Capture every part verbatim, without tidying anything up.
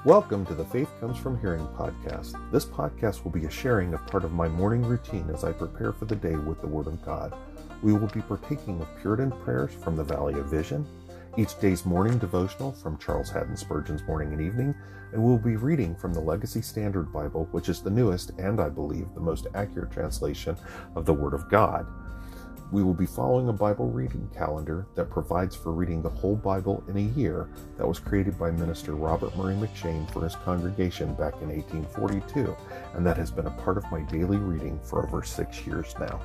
Welcome to the Faith Comes From Hearing podcast. This podcast will be a sharing of part of my morning routine as I prepare for the day with the Word of God. We will be partaking of Puritan prayers from the Valley of Vision, each day's morning devotional from Charles Haddon Spurgeon's Morning and Evening, and we'll be reading from the Legacy Standard Bible, which is the newest and, I believe, the most accurate translation of the Word of God. We will be following a Bible reading calendar that provides for reading the whole Bible in a year that was created by Minister Robert Murray McShane for his congregation back in eighteen forty-two, and that has been a part of my daily reading for over six years now.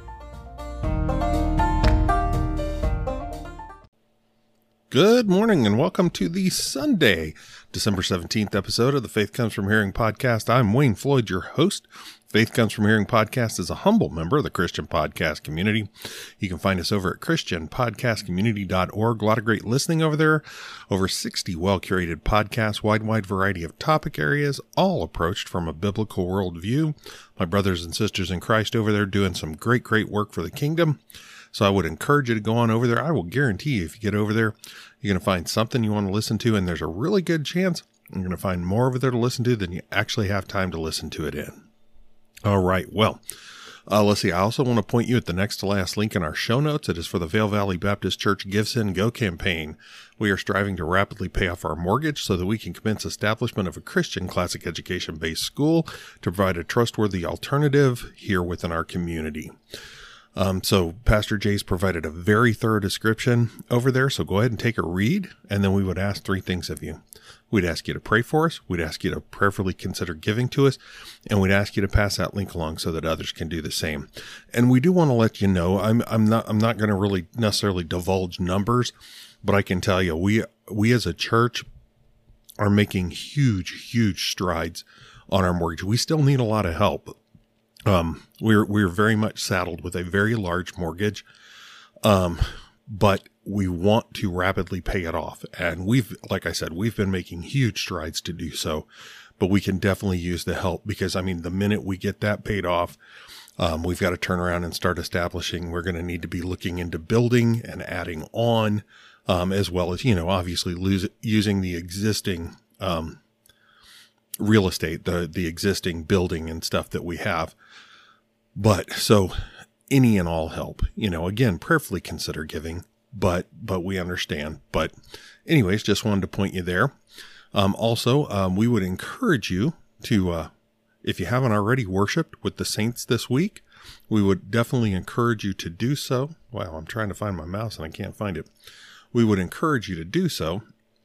Good morning and welcome to the Sunday, December seventeenth episode of the Faith Comes From Hearing podcast. I'm Wayne Floyd, your host. Faith Comes From Hearing podcast is a humble member of the Christian podcast community. You can find us over at christian podcast community dot org. A lot of great listening over there. Over sixty well-curated podcasts, wide, wide variety of topic areas, all approached from a biblical worldview. My brothers and sisters in Christ over there doing some great, great work for the kingdom. So I would encourage you to go on over there. I will guarantee you, if you get over there, you're going to find something you want to listen to, and there's a really good chance you're going to find more over there to listen to than you actually have time to listen to it in. All right. Well, uh, let's see. I also want to point you at the next to last link in our show notes. It is for the Vail Valley Baptist Church Give, Send, Go campaign. We are striving to rapidly pay off our mortgage so that we can commence establishment of a Christian classic education-based school to provide a trustworthy alternative here within our community. Um, so Pastor Jay's provided a very thorough description over there. So go ahead and take a read. And then we would ask three things of you. We'd ask you to pray for us. We'd ask you to prayerfully consider giving to us. And we'd ask you to pass that link along so that others can do the same. And we do want to let you know, I'm, I'm not, I'm not going to really necessarily divulge numbers, but I can tell you, we, we as a church are making huge, huge strides on our mortgage. We still need a lot of help. Um, we're, we're very much saddled with a very large mortgage. Um, but we want to rapidly pay it off. And we've, like I said, we've been making huge strides to do so, but we can definitely use the help because, I mean, the minute we get that paid off, um, we've got to turn around and start establishing. We're going to need to be looking into building and adding on, um, as well as, you know, obviously lose, using the existing, um, real estate, the, the existing building and stuff that we have. But so any and all help, you know, again, prayerfully consider giving, but, but we understand. But anyways, just wanted to point you there. Um, also, um, we would encourage you to, uh, if you haven't already worshiped with the saints this week, we would definitely encourage you to do so. Wow, I'm trying to find my mouse and I can't find it. We would encourage you to do so.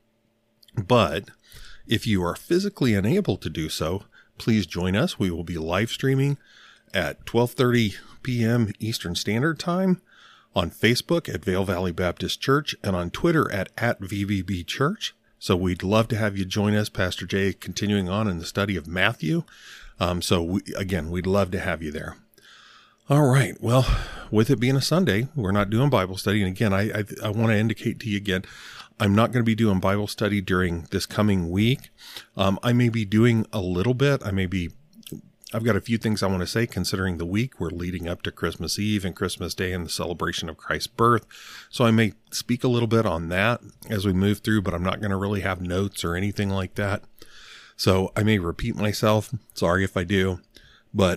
But if you are physically unable to do so, please join us. We will be live streaming at twelve thirty p.m. Eastern Standard Time on Facebook at Vail Valley Baptist Church and on Twitter at, at V B B Church. So we'd love to have you join us. Pastor Jay continuing on in the study of Matthew. Um, so we, again, we'd love to have you there. All right. Well, with it being a Sunday, we're not doing Bible study. And again, I, I, I want to indicate to you again, I'm not going to be doing Bible study during this coming week. Um, I may be doing a little bit. I may be, I've got a few things I want to say considering the week we're leading up to Christmas Eve and Christmas Day and the celebration of Christ's birth. So I may speak a little bit on that as we move through, but I'm not going to really have notes or anything like that. So I may repeat myself. Sorry if I do, but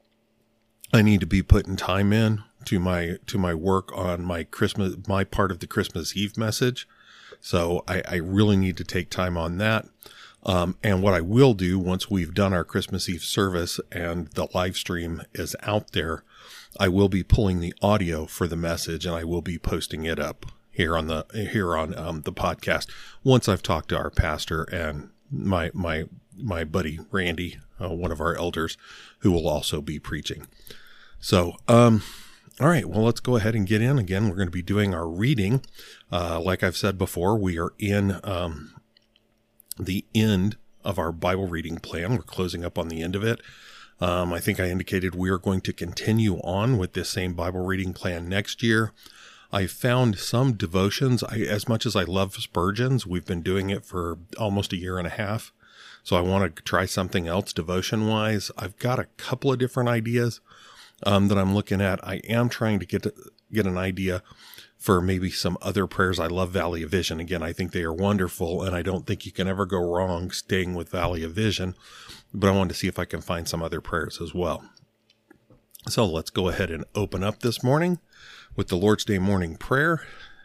I need to be putting time in to my, to my work on my Christmas, my part of the Christmas Eve message. So I, I really need to take time on that. Um, and what I will do once we've done our Christmas Eve service and the live stream is out there, I will be pulling the audio for the message and I will be posting it up here on the, here on, um, the podcast once I've talked to our pastor and my, my, my buddy Randy, uh, one of our elders who will also be preaching. So, um, all right, well, let's go ahead and get in. Again, we're going to be doing our reading. Uh, like I've said before, we are in um, the end of our Bible reading plan. We're closing up on the end of it. Um, I think I indicated we are going to continue on with this same Bible reading plan next year. I found some devotions. I, as much as I love Spurgeon's, we've been doing it for almost a year and a half. So I want to try something else devotion-wise. I've got a couple of different ideas Um, that I'm looking at. I am trying to get to, get an idea for maybe some other prayers. I love Valley of Vision. Again, I think they are wonderful, and I don't think you can ever go wrong staying with Valley of Vision, but I wanted to see if I can find some other prayers as well. So let's go ahead and open up this morning with the Lord's Day morning prayer.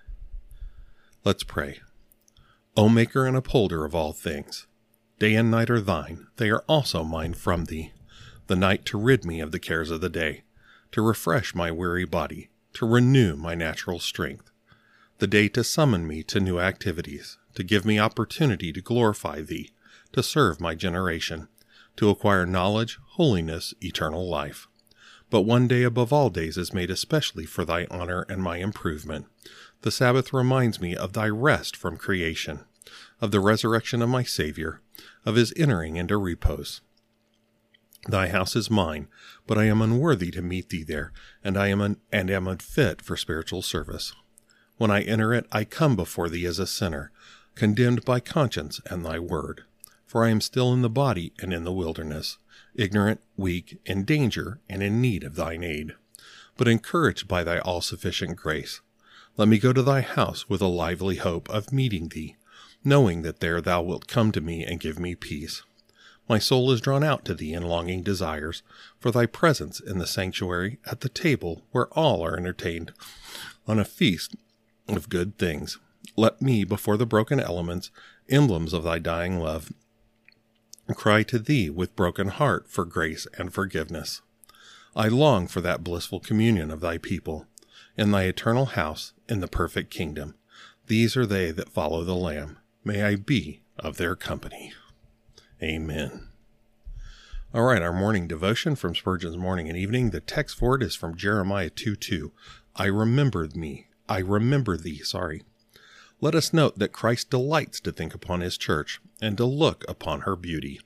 Let's pray. O Maker and Upholder of all things, day and night are thine, they are also mine from thee. The night to rid me of the cares of the day, to refresh my weary body, to renew my natural strength. The day to summon me to new activities, to give me opportunity to glorify thee, to serve my generation, to acquire knowledge, holiness, eternal life. But one day above all days is made especially for thy honor and my improvement. The Sabbath reminds me of thy rest from creation, of the resurrection of my Savior, of his entering into repose. Thy house is mine, but I am unworthy to meet thee there, and I am un- and am unfit for spiritual service. When I enter it, I come before thee as a sinner, condemned by conscience and thy word. For I am still in the body and in the wilderness, ignorant, weak, in danger, and in need of thine aid. But encouraged by thy all-sufficient grace, let me go to thy house with a lively hope of meeting thee, knowing that there thou wilt come to me and give me peace. My soul is drawn out to thee in longing desires for thy presence in the sanctuary at the table where all are entertained on a feast of good things. Let me, before the broken elements, emblems of thy dying love, cry to thee with broken heart for grace and forgiveness. I long for that blissful communion of thy people, in thy eternal house, in the perfect kingdom. These are they that follow the Lamb. May I be of their company. Amen. All right, our morning devotion from Spurgeon's Morning and Evening. The text for it is from Jeremiah two two. I remembered me. I remember thee, sorry. Let us note that Christ delights to think upon his church and to look upon her beauty.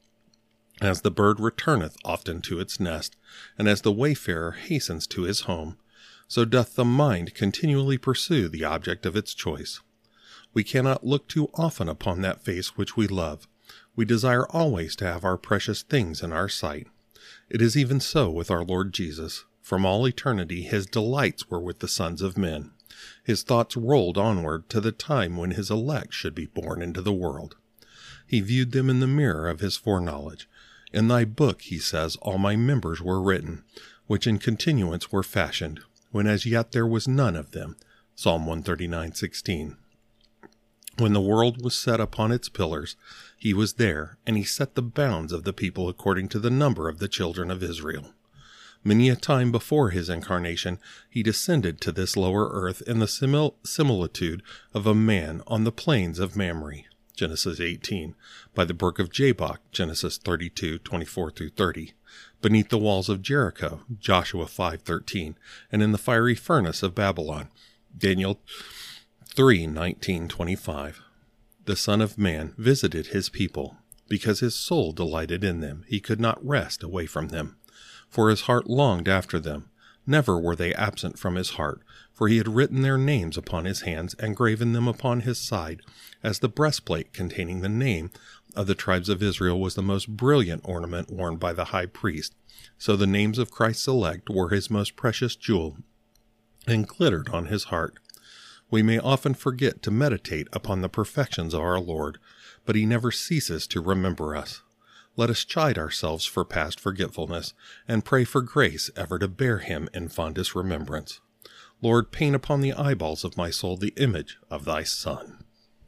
As the bird returneth often to its nest, and as the wayfarer hastens to his home, so doth the mind continually pursue the object of its choice. We cannot look too often upon that face which we love. We desire always to have our precious things in our sight. It is even so with our Lord Jesus. From all eternity his delights were with the sons of men. His thoughts rolled onward to the time when his elect should be born into the world. He viewed them in the mirror of his foreknowledge. In thy book, he says, all my members were written, which in continuance were fashioned, when as yet there was none of them. Psalm one thirty-nine sixteen. When the world was set upon its pillars, he was there, and he set the bounds of the people according to the number of the children of Israel. Many a time before his incarnation, he descended to this lower earth in the simil- similitude of a man on the plains of Mamre, Genesis eighteen, by the brook of Jabbok, Genesis thirty-two twenty-four through thirty, beneath the walls of Jericho, Joshua five thirteen, and in the fiery furnace of Babylon, Daniel three nineteen twenty-five. The Son of Man visited his people. Because his soul delighted in them, he could not rest away from them. For his heart longed after them. Never were they absent from his heart, for he had written their names upon his hands and graven them upon his side, as the breastplate containing the name of the tribes of Israel was the most brilliant ornament worn by the high priest. So the names of Christ's elect were his most precious jewel, and glittered on his heart. We may often forget to meditate upon the perfections of our Lord, but he never ceases to remember us. Let us chide ourselves for past forgetfulness, and pray for grace ever to bear him in fondest remembrance. Lord, paint upon the eyeballs of my soul the image of thy Son.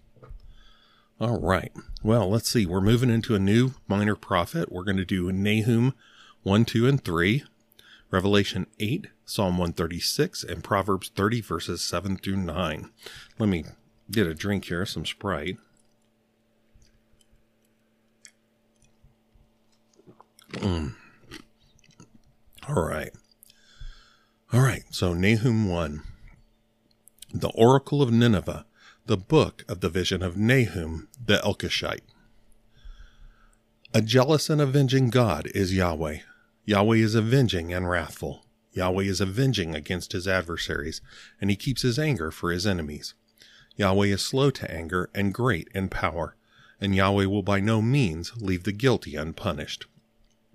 All right. Well, let's see. We're moving into a new minor prophet. We're going to do Nahum one, two, and three, Revelation eight, Psalm one thirty-six, and Proverbs thirty, verses seven through nine. Let me get a drink here, some Sprite. Mm. All right. All right. So Nahum one, the oracle of Nineveh, the book of the vision of Nahum the Elkoshite. A jealous and avenging God is Yahweh. Yahweh is avenging and wrathful. Yahweh is avenging against his adversaries, and he keeps his anger for his enemies. Yahweh is slow to anger and great in power, and Yahweh will by no means leave the guilty unpunished.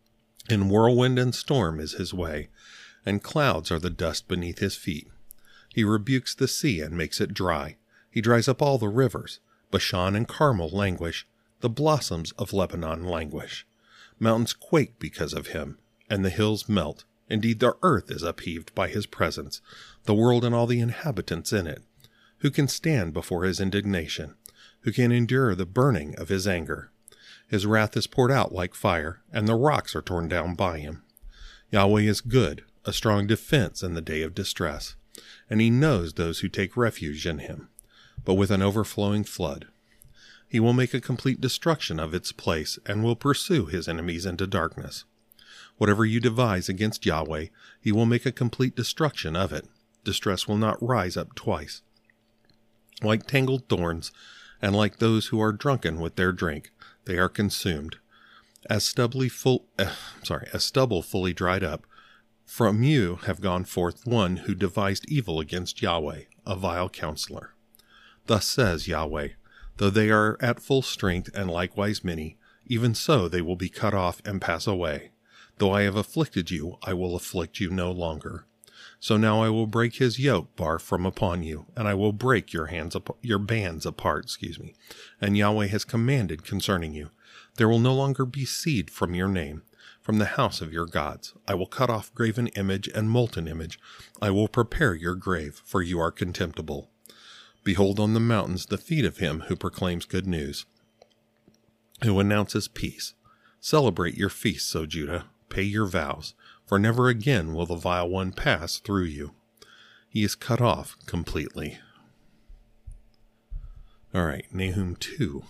In whirlwind and storm is his way, and clouds are the dust beneath his feet. He rebukes the sea and makes it dry. He dries up all the rivers. Bashan and Carmel languish. The blossoms of Lebanon languish. Mountains quake because of him, and the hills melt. Indeed, the earth is upheaved by his presence, the world and all the inhabitants in it. Who can stand before his indignation? Who can endure the burning of his anger? His wrath is poured out like fire, and the rocks are torn down by him. Yahweh is good, a strong defense in the day of distress, and he knows those who take refuge in him, but with an overflowing flood. He will make a complete destruction of its place, and will pursue his enemies into darkness. Whatever you devise against Yahweh, he will make a complete destruction of it. Distress will not rise up twice. Like tangled thorns, and like those who are drunken with their drink, they are consumed. As stubbly full, uh, sorry, as stubble fully dried up, from you have gone forth one who devised evil against Yahweh, a vile counselor. Thus says Yahweh, though they are at full strength and likewise many, even so they will be cut off and pass away. Though I have afflicted you, I will afflict you no longer. So now I will break his yoke bar from upon you, and I will break your hands, ap- your bands apart, excuse me. And Yahweh has commanded concerning you, there will no longer be seed from your name, from the house of your gods. I will cut off graven image and molten image. I will prepare your grave, for you are contemptible. Behold on the mountains the feet of him who proclaims good news, who announces peace. Celebrate your feasts, O Judah. Pay your vows, for never again will the vile one pass through you. He is cut off completely. All right, Nahum two.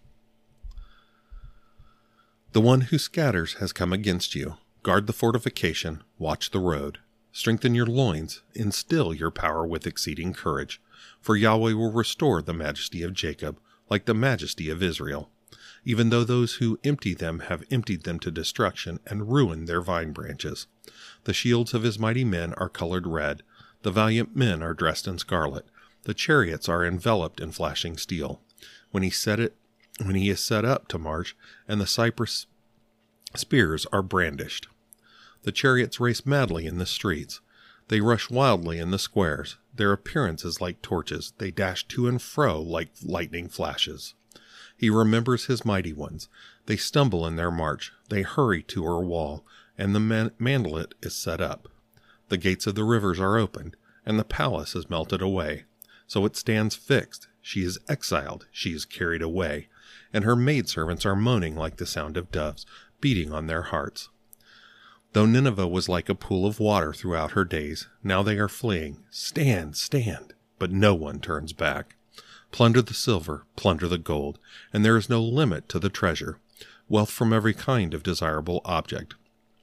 The one who scatters has come against you. Guard the fortification, watch the road. Strengthen your loins, instill your power with exceeding courage. For Yahweh will restore the majesty of Jacob, like the majesty of Israel. Even though those who empty them have emptied them to destruction and ruined their vine branches. The shields of his mighty men are colored red. The valiant men are dressed in scarlet. The chariots are enveloped in flashing steel. When he set it, when he is set up to march, and the cypress spears are brandished. The chariots race madly in the streets. They rush wildly in the squares. Their appearance is like torches. They dash to and fro like lightning flashes. He remembers his mighty ones. They stumble in their march. They hurry to her wall, and the man- mantelet is set up. The gates of the rivers are opened, and the palace is melted away. So it stands fixed. She is exiled. She is carried away. And her maidservants are moaning like the sound of doves, beating on their hearts. Though Nineveh was like a pool of water throughout her days, now they are fleeing. Stand, stand! But no one turns back. Plunder the silver, plunder the gold, and there is no limit to the treasure, wealth from every kind of desirable object.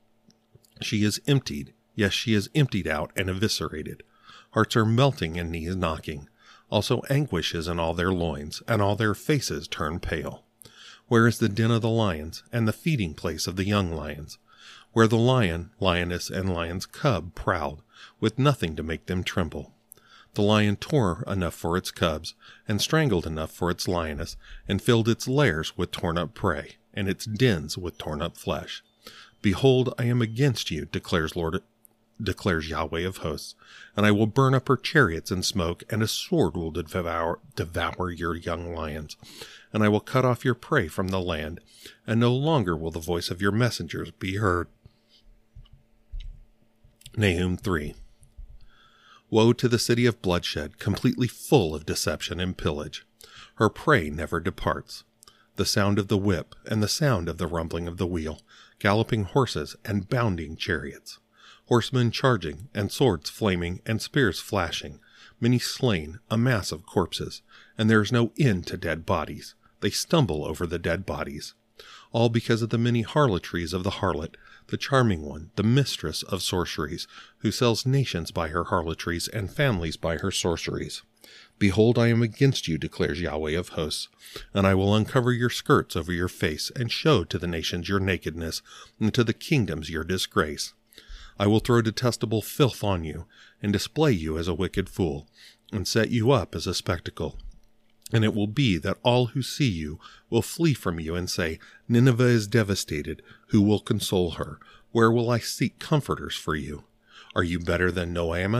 She is emptied, yes, she is emptied out and eviscerated. Hearts are melting and knees knocking. Also anguish is in all their loins, and all their faces turn pale. Where is the den of the lions, and the feeding place of the young lions? Where the lion, lioness, and lion's cub prowled, with nothing to make them tremble. The lion tore enough for its cubs, and strangled enough for its lioness, and filled its lairs with torn-up prey, and its dens with torn-up flesh. Behold, I am against you, declares Lord, declares Yahweh of hosts, and I will burn up her chariots in smoke, and a sword will devour, devour your young lions. And I will cut off your prey from the land, and no longer will the voice of your messengers be heard. Nahum three. Woe to the city of bloodshed, completely full of deception and pillage. Her prey never departs. The sound of the whip, and the sound of the rumbling of the wheel, galloping horses and bounding chariots. Horsemen charging, and swords flaming, and spears flashing. Many slain, a mass of corpses, and there is no end to dead bodies. They stumble over the dead bodies. All because of the many harlotries of the harlot, the charming one, the mistress of sorceries, who sells nations by her harlotries and families by her sorceries. Behold, I am against you, declares Yahweh of hosts, and I will uncover your skirts over your face, and show to the nations your nakedness, and to the kingdoms your disgrace. I will throw detestable filth on you, and display you as a wicked fool, and set you up as a spectacle. And it will be that all who see you will flee from you and say, Nineveh is devastated. Who will console her? Where will I seek comforters for you? Are you better than Noaman?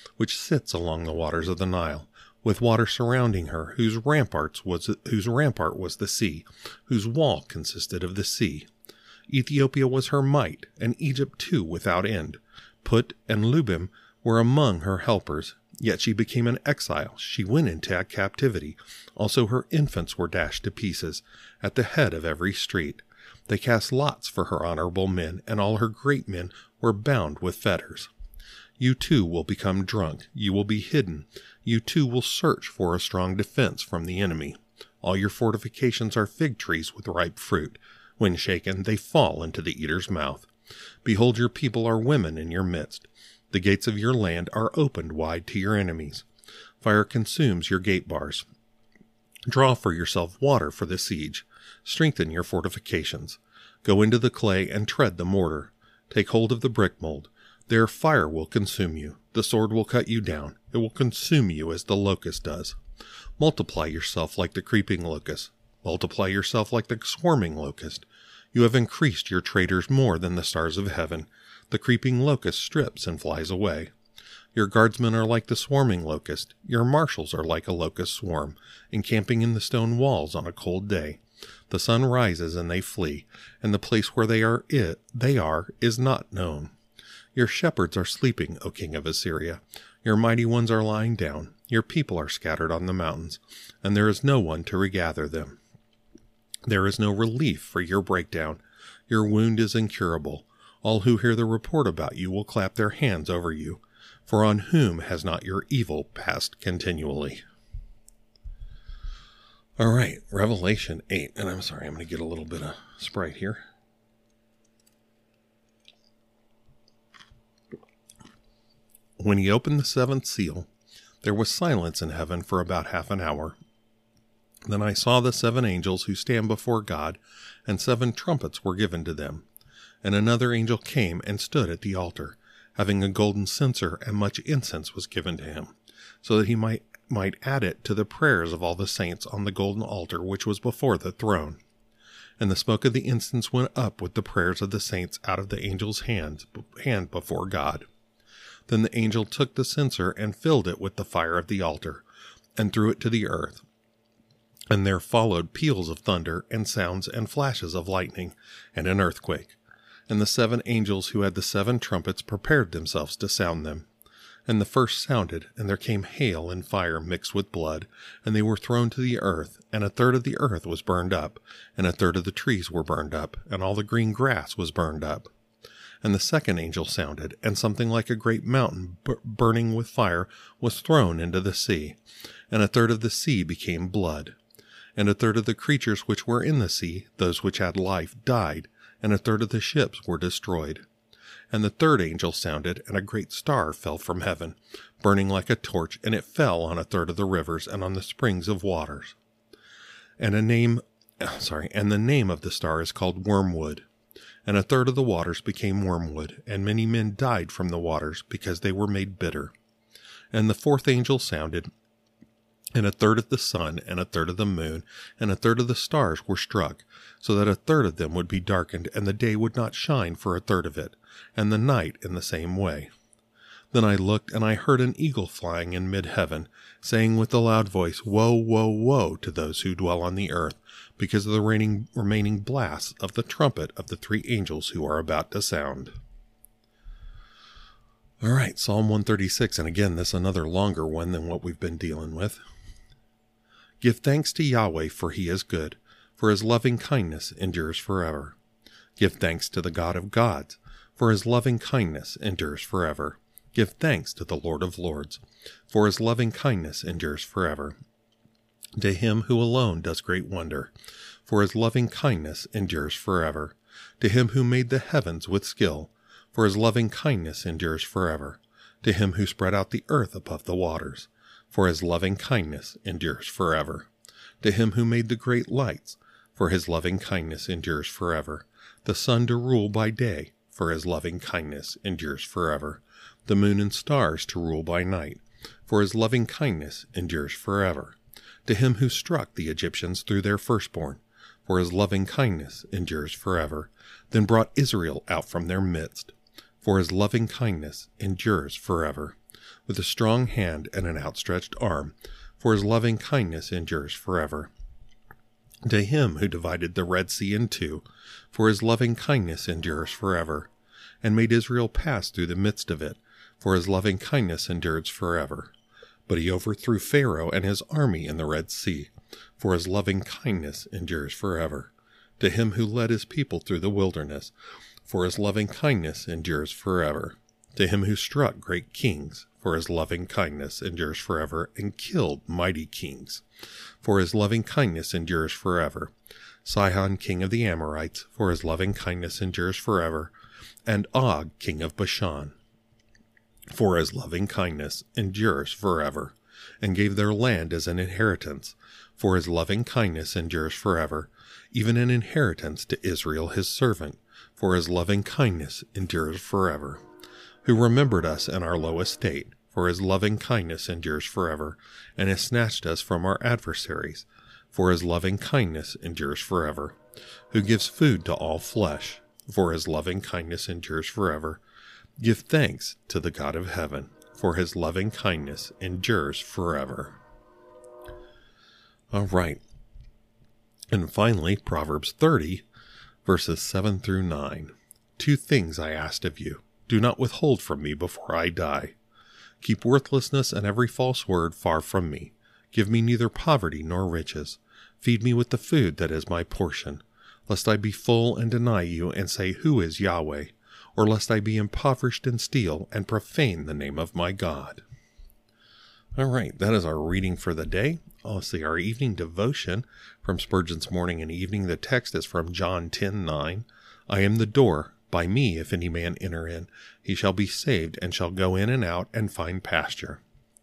which sits along the waters of the Nile, with water surrounding her, whose ramparts was whose rampart was the sea, whose wall consisted of the sea. Ethiopia was her might, and Egypt too without end. Put and Lubim were among her helpers, yet she became an exile. She went into captivity. Also her infants were dashed to pieces at the head of every street. They cast lots for her honorable men, and all her great men were bound with fetters. You too will become drunk. You will be hidden. You too will search for a strong defense from the enemy. All your fortifications are fig trees with ripe fruit. When shaken, they fall into the eater's mouth. Behold, your people are women in your midst. The gates of your land are opened wide to your enemies. Fire consumes your gate bars. Draw for yourself water for the siege. Strengthen your fortifications. Go into the clay and tread the mortar. Take hold of the brick mold. There fire will consume you. The sword will cut you down. It will consume you as the locust does. Multiply yourself like the creeping locust. Multiply yourself like the swarming locust. You have increased your traitors more than the stars of heaven. The creeping locust strips and flies away. Your guardsmen are like the swarming locust. Your marshals are like a locust swarm, encamping in the stone walls on a cold day. The sun rises and they flee, and the place where they are it they are is not known. Your shepherds are sleeping, O king of Assyria. Your mighty ones are lying down. Your people are scattered on the mountains, and there is no one to regather them. There is no relief for your breakdown. Your wound is incurable. All who hear the report about you will clap their hands over you. For on whom has not your evil passed continually? All right, Revelation eight. And I'm sorry, I'm going to get a little bit of Sprite here. When he opened the seventh seal, there was silence in heaven for about half an hour. Then I saw the seven angels who stand before God, and seven trumpets were given to them. And another angel came and stood at the altar, having a golden censer, and much incense was given to him, so that he might, might add it to the prayers of all the saints on the golden altar which was before the throne. And the smoke of the incense went up with the prayers of the saints out of the angel's hand, hand before God. Then the angel took the censer and filled it with the fire of the altar, and threw it to the earth. And there followed peals of thunder, and sounds and flashes of lightning, and an earthquake. And the seven angels who had the seven trumpets prepared themselves to sound them. And the first sounded, and there came hail and fire mixed with blood, and they were thrown to the earth, and a third of the earth was burned up, and a third of the trees were burned up, and all the green grass was burned up. And the second angel sounded, and something like a great mountain b- burning with fire was thrown into the sea, and a third of the sea became blood. And a third of the creatures which were in the sea, those which had life, died, and a third of the ships were destroyed. And the third angel sounded, and a great star fell from heaven, burning like a torch, and it fell on a third of the rivers and on the springs of waters. And a name, sorry, and the name of the star is called Wormwood. And a third of the waters became wormwood, and many men died from the waters, because they were made bitter. And the fourth angel sounded, and a third of the sun, and a third of the moon, and a third of the stars were struck, so that a third of them would be darkened, and the day would not shine for a third of it, and the night in the same way. Then I looked, and I heard an eagle flying in mid-heaven, saying with a loud voice, Woe, woe, woe to those who dwell on the earth, because of the reigning, remaining blasts of the trumpet of the three angels who are about to sound. All right, Psalm one thirty-six, and again, this is another longer one than what we've been dealing with. Give thanks to Yahweh, for he is good, for his loving kindness endures forever. Give thanks to the God of gods, for his loving kindness endures forever. Give thanks to the Lord of lords, for his loving kindness endures forever. To him who alone does great wonder, for his loving kindness endures forever. To him who made the heavens with skill, for his loving kindness endures forever. To him who spread out the earth above the waters, for his loving kindness endures forever. To him who made the great lights, for his loving kindness endures forever. The sun to rule by day, for his loving kindness endures forever. The moon and stars to rule by night, for his loving kindness endures forever. To him who struck the Egyptians through their firstborn, for his loving kindness endures forever. Then brought Israel out from their midst, for his loving kindness endures forever. with a strong hand and an outstretched arm, for his loving kindness endures forever. To him who divided the Red Sea in two, for his loving kindness endures forever, and made Israel pass through the midst of it, for his loving kindness endures forever. But he overthrew Pharaoh and his army in the Red Sea, for his loving kindness endures forever. To him who led his people through the wilderness, for his loving kindness endures forever. To him who struck great kings, for his loving kindness endures forever, and killed mighty kings, for his loving kindness endures forever. Sihon king of the Amorites, for his loving kindness endures forever, and Og king of Bashan, for his loving kindness endures forever, and gave their land as an inheritance, for his loving kindness endures forever, even an inheritance to Israel his servant, for his loving kindness endures forever. Who remembered us in our low estate, for his loving kindness endures forever, and has snatched us from our adversaries, for his loving kindness endures forever. Who gives food to all flesh, for his loving kindness endures forever. Give thanks to the God of heaven, for his loving kindness endures forever. All right. And finally, Proverbs thirty, verses seven through nine. Two things I asked of you. Do not withhold from me before I die. Keep worthlessness and every false word far from me. Give me neither poverty nor riches. Feed me with the food that is my portion, lest I be full and deny you and say, Who is Yahweh? Or lest I be impoverished and steal and profane the name of my God. All right, that is our reading for the day. Also, our evening devotion from Spurgeon's Morning and Evening. The text is from John ten nine. I am the door. By me, if any man enter in, he shall be saved, and shall go in and out and find pasture.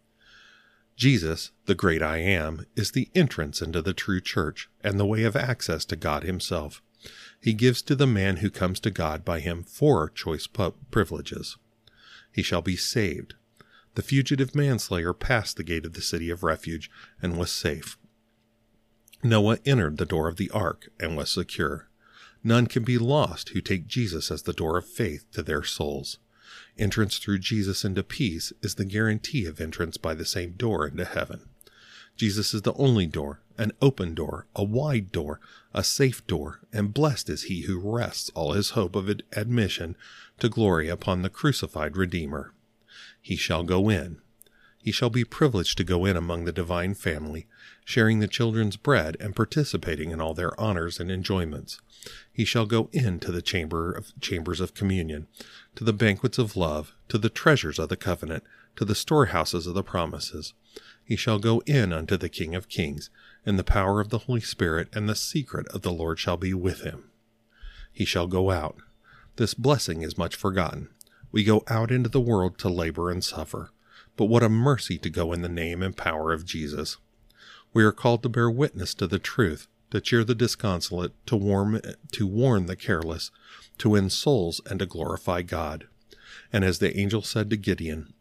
Jesus, the great I Am, is the entrance into the true church and the way of access to God himself. He gives to the man who comes to God by him four choice privileges. He shall be saved. The fugitive manslayer passed the gate of the city of refuge and was safe. Noah entered the door of the ark and was secure. None can be lost who take Jesus as the door of faith to their souls. Entrance through Jesus into peace is the guarantee of entrance by the same door into heaven. Jesus is the only door, an open door, a wide door, a safe door, and blessed is he who rests all his hope of admission to glory upon the crucified Redeemer. He shall go in. He shall be privileged to go in among the divine family, sharing the children's bread and participating in all their honors and enjoyments. He shall go into the chamber of chambers of communion, to the banquets of love, to the treasures of the covenant, to the storehouses of the promises. He shall go in unto the King of kings, and the power of the Holy Spirit and the secret of the Lord shall be with him. He shall go out. This blessing is much forgotten. We go out into the world to labor and suffer. But what a mercy to go in the name and power of Jesus. We are called to bear witness to the truth, to cheer the disconsolate, to warn, to warn the careless, to win souls, and to glorify God. And as the angel said to Gideon,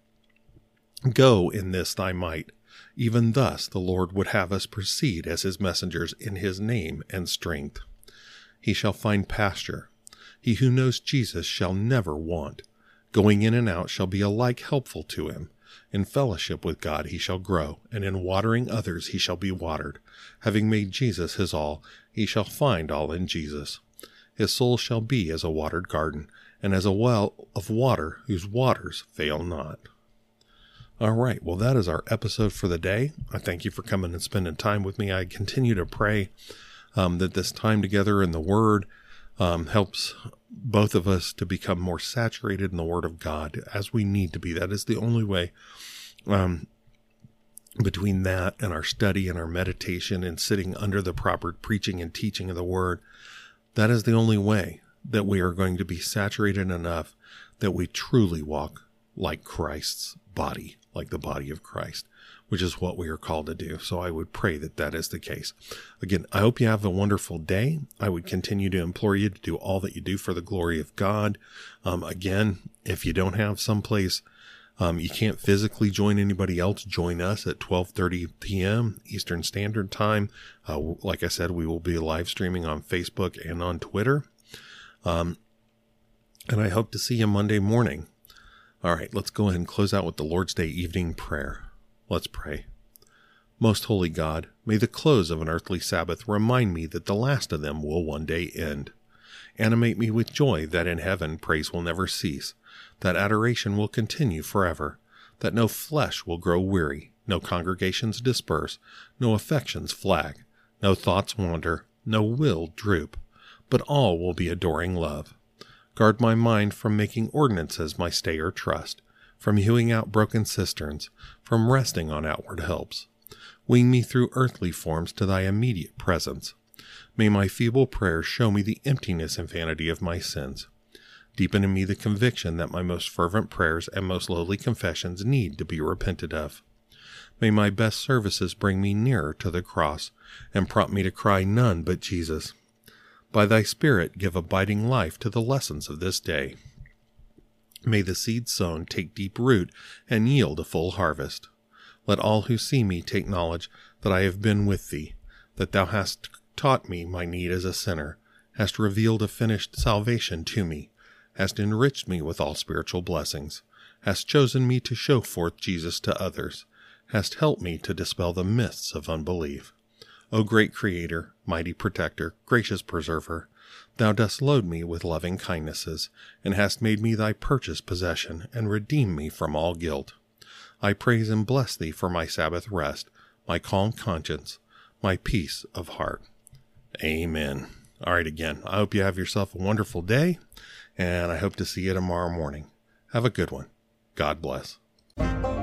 Go in this thy might. Even thus the Lord would have us proceed as his messengers in his name and strength. He shall find pasture. He who knows Jesus shall never want. Going in and out shall be alike helpful to him. In fellowship with God he shall grow, and in watering others he shall be watered. Having made Jesus his all, he shall find all in Jesus. His soul shall be as a watered garden, and as a well of water whose waters fail not. All right, well, that is our episode for the day. I thank you for coming and spending time with me. I continue to pray um, that this time together in the Word um, helps both of us to become more saturated in the Word of God as we need to be. That is the only way um, between that and our study and our meditation and sitting under the proper preaching and teaching of the Word. That is the only way that we are going to be saturated enough that we truly walk like Christ's body, like the body of Christ, which is what we are called to do. So I would pray that that is the case. Again, I hope you have a wonderful day. I would continue to implore you to do all that you do for the glory of God. Um, again, if you don't have someplace, um, you can't physically join anybody else, join us at twelve thirty p.m. Eastern Standard Time. Uh, like I said, we will be live streaming on Facebook and on Twitter. Um, and I hope to see you Monday morning. All right, let's go ahead and close out with the Lord's Day evening prayer. Let's pray. Most holy God, may the close of an earthly Sabbath remind me that the last of them will one day end. Animate me with joy that in heaven praise will never cease, that adoration will continue forever, that no flesh will grow weary, no congregations disperse, no affections flag, no thoughts wander, no will droop, but all will be adoring love. Guard my mind from making ordinances my stay or trust, from hewing out broken cisterns, from resting on outward helps. Wing me through earthly forms to thy immediate presence. May my feeble prayers show me the emptiness and vanity of my sins. Deepen in me the conviction that my most fervent prayers and most lowly confessions need to be repented of. May my best services bring me nearer to the cross and prompt me to cry none but Jesus. By thy Spirit give abiding life to the lessons of this day. May the seed sown take deep root and yield a full harvest. Let all who see me take knowledge that I have been with thee, that thou hast taught me my need as a sinner, hast revealed a finished salvation to me, hast enriched me with all spiritual blessings, hast chosen me to show forth Jesus to others, hast helped me to dispel the mists of unbelief. O great Creator, mighty Protector, gracious Preserver, thou dost load me with loving kindnesses, and hast made me thy purchased possession, and redeemed me from all guilt. I praise and bless thee for my Sabbath rest, my calm conscience, my peace of heart. Amen. All right, again, I hope you have yourself a wonderful day, and I hope to see you tomorrow morning. Have a good one. God bless.